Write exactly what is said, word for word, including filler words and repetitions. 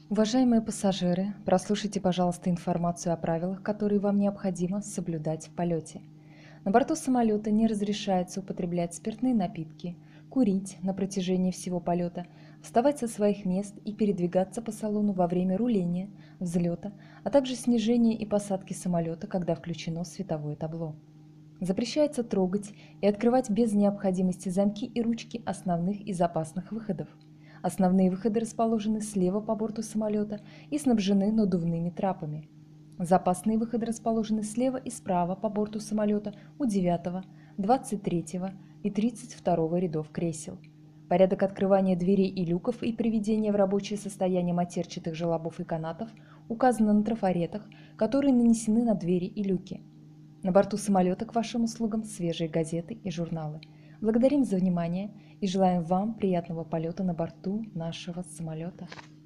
Уважаемые пассажиры, прослушайте, пожалуйста, информацию о правилах, которые вам необходимо соблюдать в полете. На борту самолета не разрешается употреблять спиртные напитки, курить на протяжении всего полета, вставать со своих мест и передвигаться по салону во время руления, взлета, а также снижения и посадки самолета, когда включено световое табло. Запрещается трогать и открывать без необходимости замки и ручки основных и запасных выходов. Основные выходы расположены слева по борту самолета и снабжены надувными трапами. Запасные выходы расположены слева и справа по борту самолета у девятого, двадцать третьего и тридцать второго рядов кресел. Порядок открывания дверей и люков и приведения в рабочее состояние матерчатых желобов и канатов указано на трафаретах, которые нанесены на двери и люки. На борту самолета к вашим услугам свежие газеты и журналы. Благодарим за внимание и желаем вам приятного полета на борту нашего самолета.